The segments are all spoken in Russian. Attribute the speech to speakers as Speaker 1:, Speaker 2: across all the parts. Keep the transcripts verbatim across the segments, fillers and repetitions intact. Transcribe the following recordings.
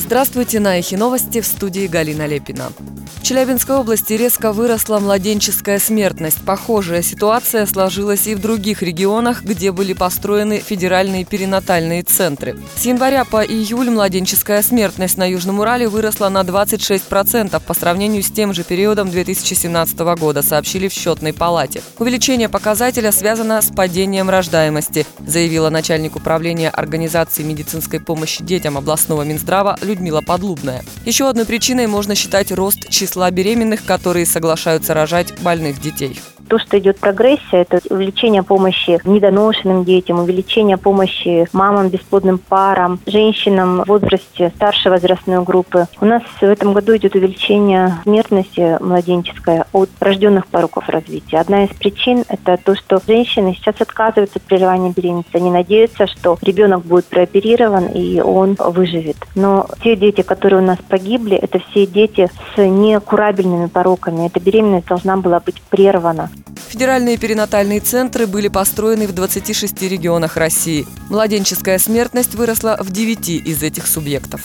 Speaker 1: Здравствуйте, на Эхе Новости, в студии Галина Лепина. В Челябинской области резко выросла младенческая смертность. Похожая ситуация сложилась и в других регионах, где были построены федеральные перинатальные центры. С января по июль младенческая смертность на Южном Урале выросла на двадцать шесть процентов по сравнению с тем же периодом две тысячи семнадцатого года, сообщили в счетной палате. Увеличение показателя связано с падением рождаемости, заявила начальник управления организации медицинской помощи детям областного Минздрава Людмила Подлубная. Еще одной причиной можно считать рост числа беременных, которые соглашаются рожать больных детей.
Speaker 2: То, что идет прогрессия, это увеличение помощи недоношенным детям, увеличение помощи мамам, бесплодным парам, женщинам в возрасте старшей возрастной группы. У нас в этом году идет увеличение смертности младенческой от рожденных пороков развития. Одна из причин – это то, что женщины сейчас отказываются от прерывания беременности. Они надеются, что ребенок будет прооперирован и он выживет. Но те дети, которые у нас погибли, это все дети с некурабельными пороками. Эта беременность должна была быть прервана.
Speaker 1: Федеральные перинатальные центры были построены в двадцати шести регионах России. Младенческая смертность выросла в девяти из этих субъектов.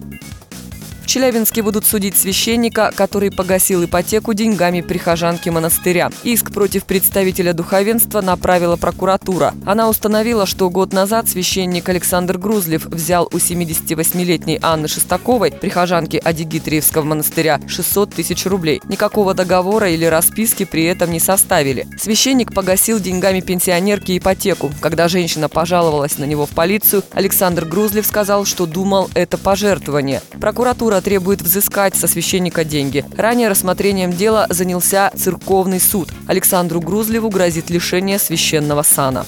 Speaker 1: В Челябинске будут судить священника, который погасил ипотеку деньгами прихожанки монастыря. Иск против представителя духовенства направила прокуратура. Она установила, что год назад священник Александр Грузлев взял у семидесятивосьмилетней Анны Шестаковой, прихожанки Адигитриевского монастыря, шестьсот тысяч рублей. Никакого договора или расписки при этом не составили. Священник погасил деньгами пенсионерки ипотеку. Когда женщина пожаловалась на него в полицию, Александр Грузлев сказал, что думал, это пожертвование. Прокуратура требует взыскать со священника деньги. Ранее рассмотрением дела занялся церковный суд. Александру Грузлеву грозит лишение священного сана.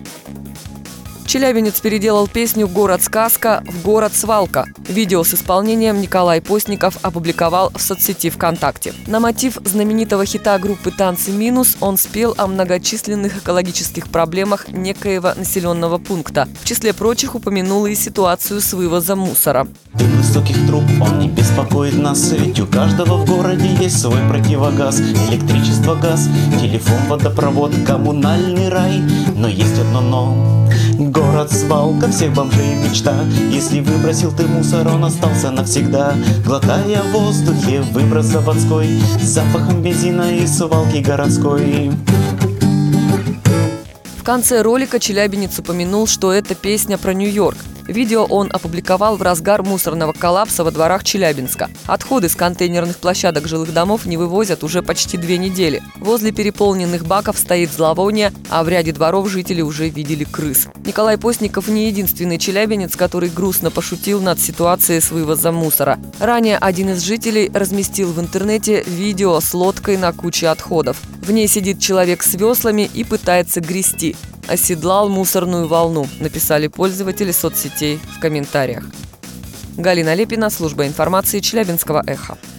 Speaker 1: Челябинец переделал песню «Город-сказка» в «Город-свалка». Видео с исполнением Николай Постников опубликовал в соцсети ВКонтакте. На мотив знаменитого хита группы «Танцы минус» он спел о многочисленных экологических проблемах некоего населенного пункта. В числе прочих упомянул и ситуацию с вывозом мусора.
Speaker 3: Дым высоких труб, он не беспокоит нас, ведь у каждого в городе есть свой противогаз. Электричество, газ, телефон, водопровод, коммунальный рай. Но есть одно но. Город-свалка, всех бомжей мечта. Если выбросил ты мусор, он остался навсегда. Глотая в воздухе выброс заводской, с запахом бензина и свалки городской.
Speaker 1: В конце ролика челябинец упомянул, что это песня про Нью-Йорк. Видео он опубликовал в разгар мусорного коллапса во дворах Челябинска. Отходы с контейнерных площадок жилых домов не вывозят уже почти две недели. Возле переполненных баков стоит зловоние, а в ряде дворов жители уже видели крыс. Николай Постников не единственный челябинец, который грустно пошутил над ситуацией с вывозом мусора. Ранее один из жителей разместил в интернете видео с лодкой на куче отходов. В ней сидит человек с веслами и пытается грести. Оседлал мусорную волну, написали пользователи соцсетей в комментариях. Галина Лепина, служба информации Челябинского Эха.